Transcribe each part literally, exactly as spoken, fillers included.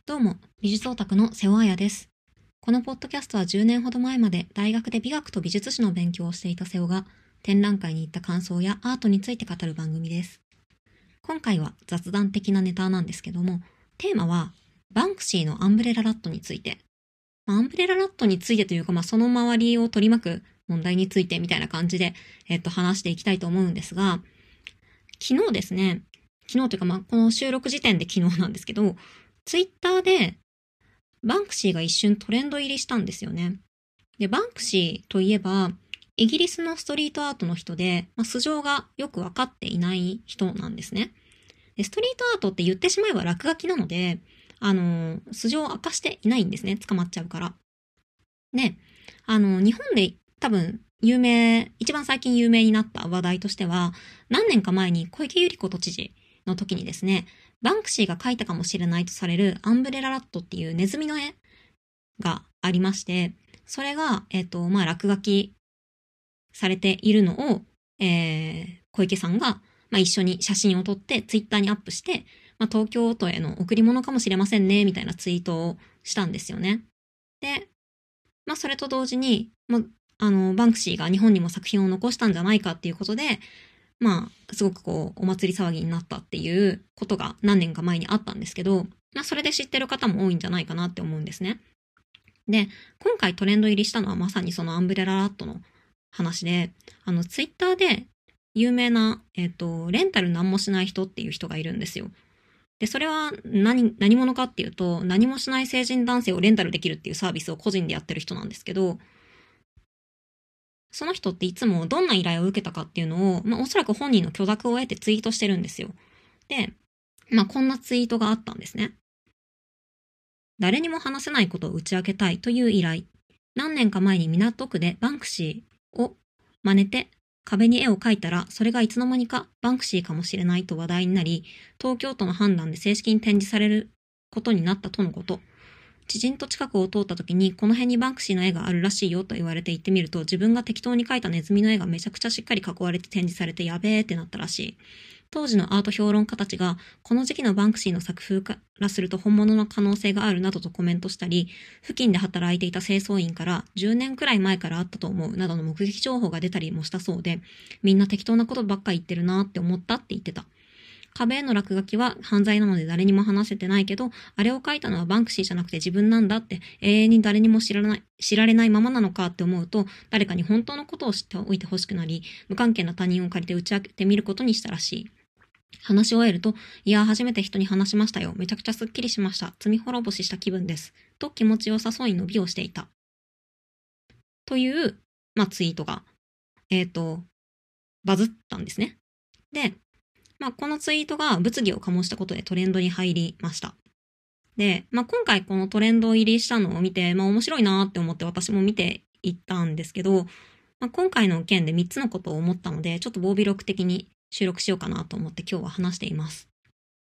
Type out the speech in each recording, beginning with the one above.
どうも、美術オタクの瀬尾彩です。このポッドキャストはじゅうねんほど前まで大学で美学と美術史の勉強をしていた瀬尾が展覧会に行った感想やアートについて語る番組です。今回は雑談的なネタなんですけども、テーマはバンクシーのアンブレララットについて。まあ、アンブレララットについてというか、まあ、その周りを取り巻く問題についてみたいな感じで、えっと、話していきたいと思うんですが、昨日ですね、昨日というか、まあ、この収録時点で昨日なんですけど、ツイッターでバンクシーが一瞬トレンド入りしたんですよね。で、バンクシーといえば、イギリスのストリートアートの人で、まあ、素性がよくわかっていない人なんですね。で、ストリートアートって言ってしまえば落書きなので、あの、素性を明かしていないんですね。捕まっちゃうから。で、あの、日本で多分有名、一番最近有名になった話題としては、何年か前に小池百合子都知事の時にですね、バンクシーが描いたかもしれないとされるアンブレララットっていうネズミの絵がありまして、それが、えっと、まあ、落書きされているのを、えー、小池さんが、まあ、一緒に写真を撮ってツイッターにアップして、まあ、東京都への贈り物かもしれませんね、みたいなツイートをしたんですよね。で、まあ、それと同時に、まあ、あの、バンクシーが日本にも作品を残したんじゃないかっていうことで、まあ、すごくこう、お祭り騒ぎになったっていうことが何年か前にあったんですけど、まあ、それで知ってる方も多いんじゃないかなって思うんですね。で、今回トレンド入りしたのはまさにそのアンブレララットの話で、あの、ツイッターで有名な、えっと、レンタル何もしない人っていう人がいるんですよ。で、それは何、何者かっていうと、何もしない成人男性をレンタルできるっていうサービスを個人でやってる人なんですけど、その人っていつもどんな依頼を受けたかっていうのを、まあ、おそらく本人の許諾を得てツイートしてるんですよ。で、まあ、こんなツイートがあったんですね。誰にも話せないことを打ち明けたいという依頼。何年か前に港区でバンクシーを真似て壁に絵を描いたら、それがいつの間にかバンクシーかもしれないと話題になり、東京都の判断で正式に展示されることになったとのこと。知人と近くを通った時に、この辺にバンクシーの絵があるらしいよと言われて行ってみると、自分が適当に描いたネズミの絵がめちゃくちゃしっかり囲われて展示されてやべーってなったらしい。当時のアート評論家たちが、この時期のバンクシーの作風からすると本物の可能性があるなどとコメントしたり、付近で働いていた清掃員からじゅうねんくらい前からあったと思うなどの目撃情報が出たりもしたそうで、みんな適当なことばっか言ってるなって思ったって言ってた。壁への落書きは犯罪なので誰にも話せてないけど、あれを書いたのはバンクシーじゃなくて自分なんだって永遠に誰にも知らない、知られないままなのかって思うと、誰かに本当のことを知っておいてほしくなり、無関係な他人を借りて打ち明けてみることにしたらしい。話し終えると、いや、初めて人に話しましたよ。めちゃくちゃスッキリしました。罪滅ぼしした気分です。と気持ちよさそうに伸びをしていた。という、まあ、ツイートが、えっと、バズったんですね。で、まあ、このツイートが物議を醸したことでトレンドに入りました。で、まあ、今回このトレンド入りしたのを見て、まあ、面白いなーって思って私も見ていったんですけど、まあ、今回の件でみっつのことを思ったので、ちょっと防備録的に収録しようかなと思って今日は話しています。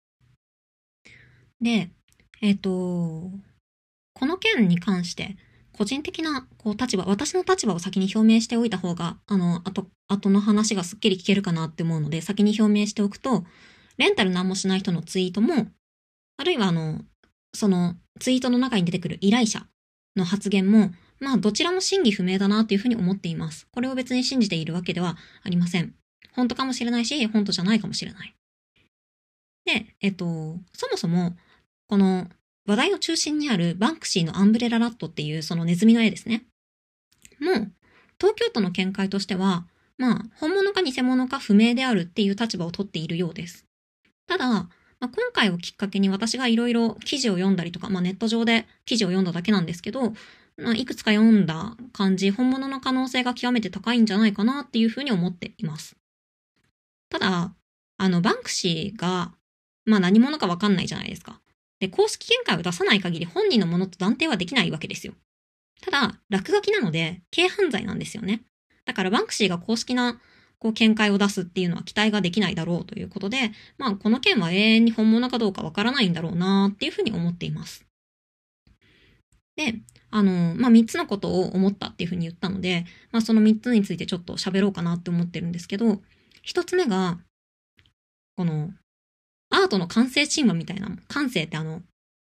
で、えっと、この件に関して、個人的なこう立場、私の立場を先に表明しておいた方が、あの、後、後の話がすっきり聞けるかなって思うので、先に表明しておくと、レンタル何もしない人のツイートも、あるいはあの、そのツイートの中に出てくる依頼者の発言も、まあどちらも真偽不明だなというふうに思っています。これを別に信じているわけではありません。本当かもしれないし、本当じゃないかもしれない。で、えっと、そもそも、この話題の中心にあるバンクシーのアンブレララットっていうそのネズミの絵ですね。もう、東京都の見解としては、まあ、本物か偽物か不明であるっていう立場を取っているようです。ただ、まあ、今回をきっかけに私がいろいろ記事を読んだりとか、まあ、ネット上で記事を読んだだけなんですけど、まあ、いくつか読んだ感じ、本物の可能性が極めて高いんじゃないかなっていうふうに思っています。ただ、あの、バンクシーが、まあ何者かわかんないじゃないですか。で、公式見解を出さない限り本人のものと断定はできないわけですよ。ただ、落書きなので、軽犯罪なんですよね。だからバンクシーが公式なこう見解を出すっていうのは期待ができないだろうということで、まあこの件は永遠に本物かどうかわからないんだろうなっていうふうに思っています。で、あの、まあ三つのことを思ったっていうふうに言ったので、まあその三つについてちょっと喋ろうかなって思ってるんですけど、一つ目が、この、アートの完成神話みたいな、感性ってあの、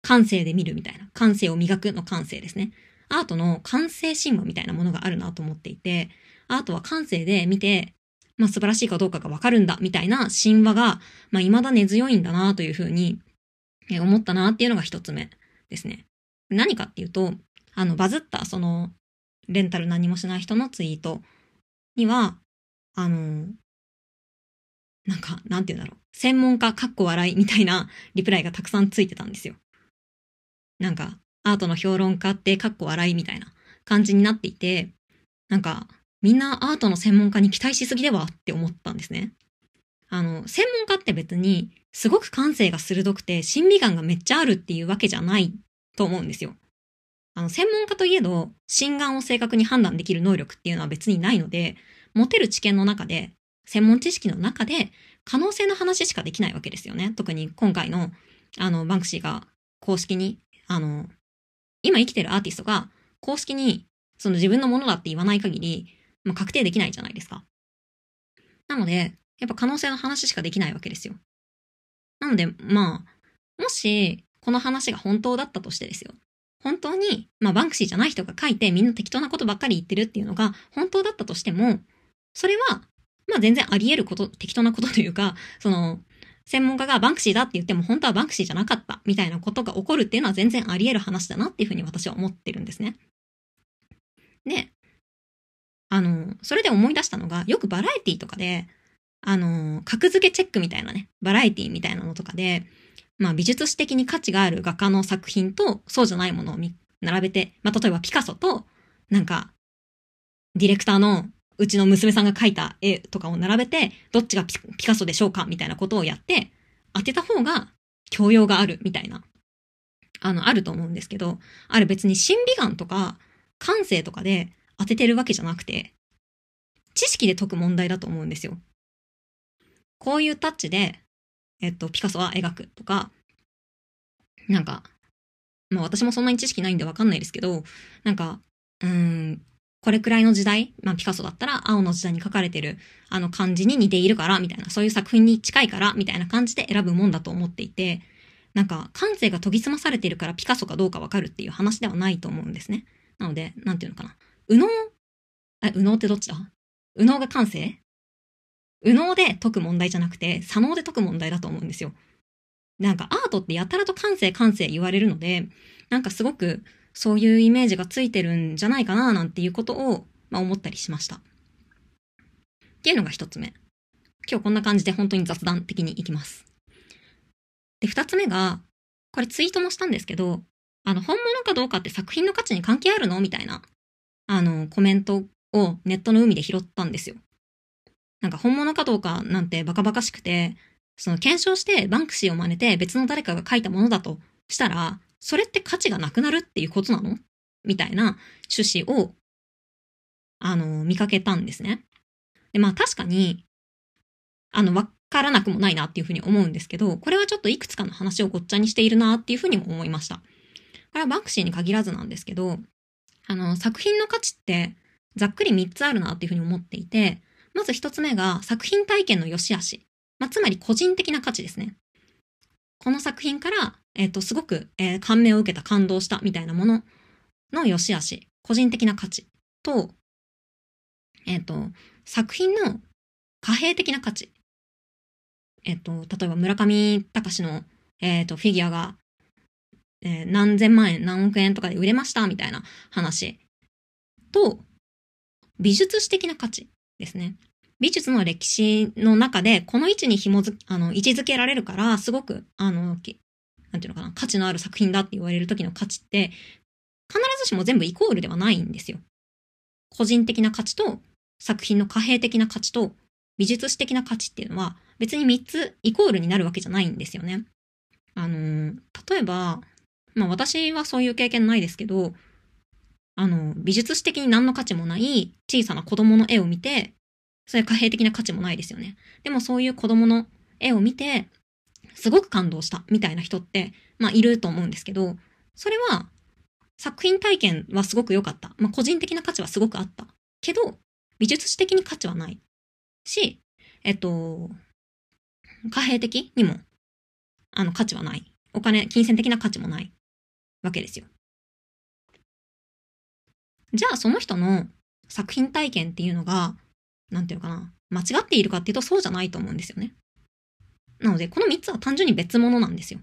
感性で見るみたいな。感性を磨くの感性ですね。アートの感性神話みたいなものがあるなと思っていて、アートは感性で見て、まあ素晴らしいかどうかがわかるんだみたいな神話が、まあ未だ根強いんだなというふうに思ったなっていうのが一つ目ですね。何かっていうと、あの、バズったその、レンタル何もしない人のツイートには、あの、なんか、なんて言うんだろう。専門家かっこ笑いみたいなリプライがたくさんついてたんですよ。なんか、アートの評論家ってかっこ笑いみたいな感じになっていて、なんか、みんなアートの専門家に期待しすぎではって思ったんですね。あの、専門家って別に、すごく感性が鋭くて、審美眼がめっちゃあるっていうわけじゃないと思うんですよ。あの、専門家といえど、心眼を正確に判断できる能力っていうのは別にないので、持てる知見の中で、専門知識の中で、可能性の話しかできないわけですよね。特に今回の、あの、バンクシーが公式に、あの、今生きてるアーティストが公式に、その自分のものだって言わない限り、まあ、確定できないじゃないですか。なので、やっぱ可能性の話しかできないわけですよ。なので、まあ、もし、この話が本当だったとしてですよ。本当に、まあ、バンクシーじゃない人が書いてみんな適当なことばっかり言ってるっていうのが本当だったとしても、それは、まあ、全然あり得ること、適当なことというか、その、専門家がバンクシーだって言っても本当はバンクシーじゃなかったみたいなことが起こるっていうのは全然あり得る話だなっていうふうに私は思ってるんですね。で、あの、それで思い出したのが、よくバラエティとかで、あの、格付けチェックみたいなね、バラエティみたいなのとかで、まあ美術史的に価値がある画家の作品とそうじゃないものを並べて、まあ例えばピカソと、なんか、ディレクターのうちの娘さんが描いた絵とかを並べて、どっちが ピ, ピカソでしょうかみたいなことをやって、当てた方が教養があるみたいな、あの、あると思うんですけど、あれ別に審美眼とか感性とかで当ててるわけじゃなくて、知識で解く問題だと思うんですよ。こういうタッチで、えっと、ピカソは描くとか、なんか、まあ私もそんなに知識ないんでわかんないですけど、なんか、うーん、これくらいの時代、まあピカソだったら青の時代に描かれてるあの感じに似ているから、みたいな、そういう作品に近いから、みたいな感じで選ぶもんだと思っていて、なんか感性が研ぎ澄まされているからピカソかどうかわかるっていう話ではないと思うんですね。なので、なんていうのかな。右脳、あ、右脳ってどっちだ？右脳が感性？右脳で解く問題じゃなくて、左脳で解く問題だと思うんですよ。なんかアートってやたらと感性感性言われるので、なんかすごくそういうイメージがついてるんじゃないかななんていうことを、まあ、思ったりしました。っていうのが一つ目。今日こんな感じで本当に雑談的にいきます。で、二つ目が、これツイートもしたんですけど、あの、本物かどうかって作品の価値に関係あるのみたいな、あの、コメントをネットの海で拾ったんですよ。なんか本物かどうかなんてバカバカしくて、その検証してバンクシーを真似て別の誰かが書いたものだとしたら、それって価値がなくなるっていうことなのみたいな趣旨を、あの、見かけたんですね。で、まあ確かに、あの、わからなくもないなっていうふうに思うんですけど、これはちょっといくつかの話をごっちゃにしているなっていうふうにも思いました。これはバンクシーに限らずなんですけど、あの、作品の価値ってざっくりみっつあるなっていうふうに思っていて、まず一つ目が作品体験の良し悪し。まあ、つまり個人的な価値ですね。この作品から、えっと、すごく、えー感銘を受けた、感動したみたいなものの良し悪し。個人的な価値と、えっと、作品の貨幣的な価値。えっと、例えば村上隆の、えっと、フィギュアが、えー何千万円、何億円とかで売れましたみたいな話と、美術史的な価値ですね。美術の歴史の中で、この位置に紐づ、あの、位置づけられるから、すごく、あの、なんていうのかな、価値のある作品だって言われる時の価値って、必ずしも全部イコールではないんですよ。個人的な価値と、作品の貨幣的な価値と、美術史的な価値っていうのは、別にみっつイコールになるわけじゃないんですよね。あの、例えば、まあ私はそういう経験ないですけど、あの、美術史的に何の価値もない小さな子供の絵を見て、そういう貨幣的な価値もないですよね。でもそういう子供の絵を見て、すごく感動したみたいな人って、まあいると思うんですけど、それは作品体験はすごく良かった。まあ個人的な価値はすごくあった。けど、美術史的に価値はないし、えっと、貨幣的にも、あの価値はない。 お金、金銭的な価値もないわけですよ。じゃあその人の作品体験っていうのが、なんていうのかな、間違っているかっていうとそうじゃないと思うんですよね。なので、このみっつは単純に別物なんですよ。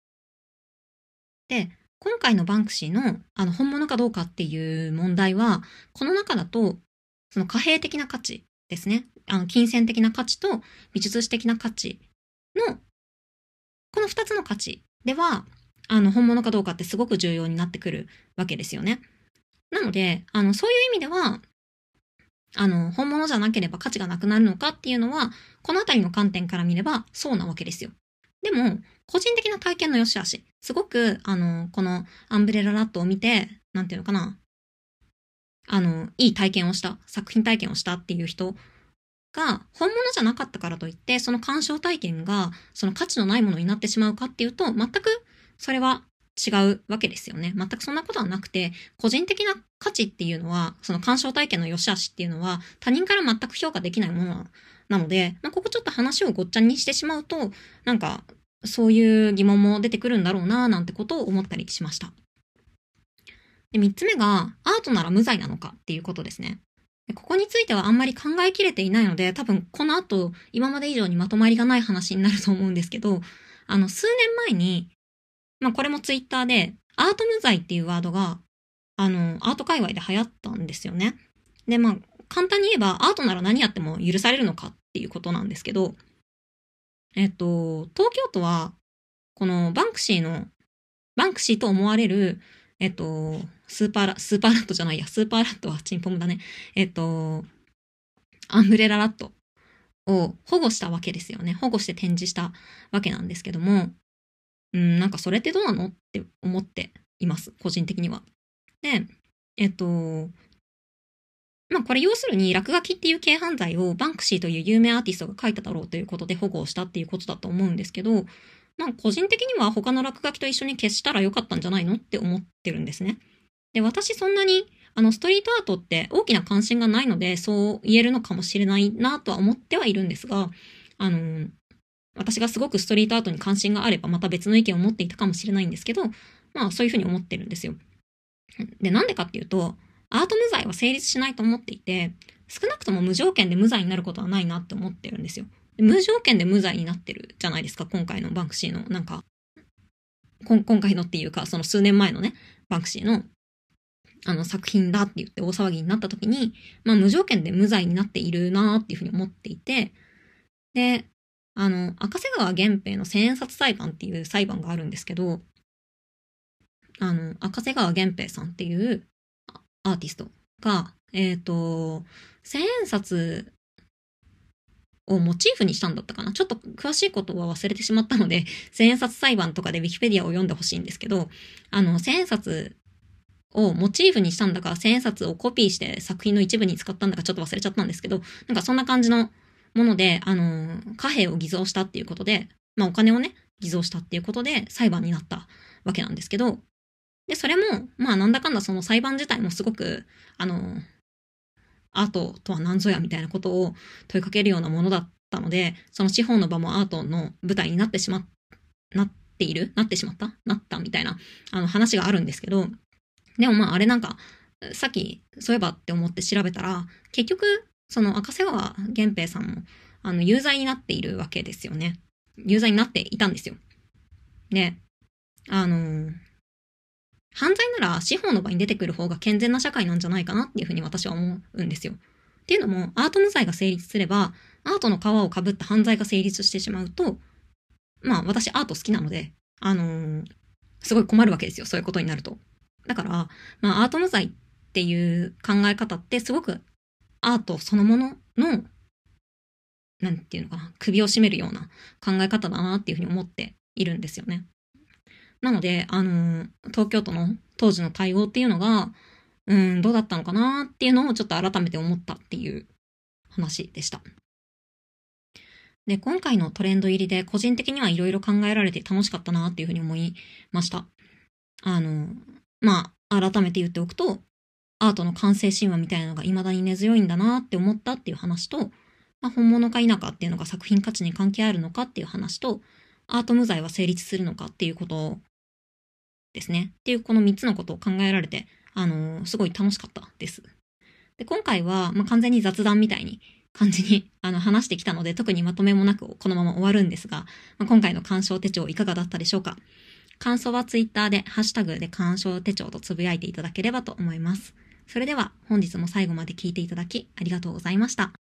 で、今回のバンクシーの、あの、本物かどうかっていう問題は、この中だと、その貨幣的な価値ですね。あの、金銭的な価値と美術史的な価値の、このふたつの価値では、あの、本物かどうかってすごく重要になってくるわけですよね。なので、あの、そういう意味では、あの、本物じゃなければ価値がなくなるのかっていうのは、このあたりの観点から見ればそうなわけですよ。でも、個人的な体験の良し悪し、すごく、あの、このアンブレララットを見て、なんていうのかな、あの、いい体験をした、作品体験をしたっていう人が、本物じゃなかったからといって、その鑑賞体験が、その価値のないものになってしまうかっていうと、全くそれは違うわけですよね。全くそんなことはなくて、個人的な価値っていうのは、その鑑賞体験の良し悪しっていうのは、他人から全く評価できないものなので、まあ、ここちょっと話をごっちゃにしてしまうと、なんか、そういう疑問も出てくるんだろうな、なんてことを思ったりしました。で、三つ目が、アートなら無罪なのかっていうことですね。でここについてはあんまり考えきれていないので、多分この後、今まで以上にまとまりがない話になると思うんですけど、あの、数年前に、まあこれもツイッターで、アート無罪っていうワードが、あの、アート界隈で流行ったんですよね。で、まあ、簡単に言えば、アートなら何やっても許されるのかっていうことなんですけど、えっと、東京都は、このバンクシーの、バンクシーと思われる、えっと、スーパーラ、スーパーラットじゃないや、スーパーラットはチンポムだね。えっと、アンブレララットを保護したわけですよね。保護して展示したわけなんですけども、うん、なんかそれってどうなのって思っています、個人的には。で、えっと、まあこれ要するに落書きっていう軽犯罪をバンクシーという有名アーティストが書いただろうということで保護をしたっていうことだと思うんですけど、まあ個人的には他の落書きと一緒に消したらよかったんじゃないのって思ってるんですね。で、私そんなにあのストリートアートって大きな関心がないのでそう言えるのかもしれないなとは思ってはいるんですが、あの、私がすごくストリートアートに関心があればまた別の意見を持っていたかもしれないんですけど、まあそういうふうに思ってるんですよ。で、なんでかっていうと、アート無罪は成立しないと思っていて、少なくとも無条件で無罪になることはないなって思ってるんですよ。無条件で無罪になってるじゃないですか、今回のバンクシーの、なんか、今回のっていうか、その数年前のね、バンクシーの、あの作品だって言って大騒ぎになった時に、まあ無条件で無罪になっているなっていうふうに思っていて、で、あの、赤瀬川源平の千円札裁判っていう裁判があるんですけど、あの、赤瀬川源平さんっていうアーティストが、えっと、千円札をモチーフにしたんだったかな。ちょっと詳しいことは忘れてしまったので、千円札裁判とかでウィキペディアを読んでほしいんですけど、あの、千円札をモチーフにしたんだか、千円札をコピーして作品の一部に使ったんだかちょっと忘れちゃったんですけど、なんかそんな感じのもので、あの、貨幣を偽造したっていうことで、まあお金をね、偽造したっていうことで裁判になったわけなんですけど、で、それも、まあなんだかんだその裁判自体もすごく、あの、アートとは何ぞやみたいなことを問いかけるようなものだったので、その司法の場もアートの舞台になってしま、なっているなってしまったなったみたいな、あの話があるんですけど、でもまああれなんか、さっきそういえばって思って調べたら、結局、その赤瀬川源平さんも、あの、有罪になっているわけですよね。有罪になっていたんですよ。で、あのー犯罪なら司法の場に出てくる方が健全な社会なんじゃないかなっていうふうに私は思うんですよ。っていうのも、アート無罪が成立すれば、アートの皮をかぶった犯罪が成立してしまうと、まあ私アート好きなので、あのー、すごい困るわけですよ。そういうことになると。だから、まあアート無罪っていう考え方ってすごくアートそのものの、なんていうのかな、首を絞めるような考え方だなっていうふうに思っているんですよね。なので、あの、東京都の当時の対応っていうのが、うん、どうだったのかなっていうのをちょっと改めて思ったっていう話でした。で、今回のトレンド入りで個人的にはいろいろ考えられて楽しかったなっていうふうに思いました。あの、まあ、改めて言っておくと、アートの完成神話みたいなのが未だに根強いんだなって思ったっていう話と、まあ、本物か否かっていうのが作品価値に関係あるのかっていう話と、 アート無罪は成立するのかっていうことですね。っていうこのみっつのことを考えられて、あのー、すごい楽しかったです。で、今回は、まあ、完全に雑談みたいに感じにあの話してきたので、特にまとめもなくこのまま終わるんですが、まあ、今回の鑑賞手帳いかがだったでしょうか。感想はツイッターでハッシュタグで鑑賞手帳とつぶやいていただければと思います。それでは本日も最後まで聞いていただきありがとうございました。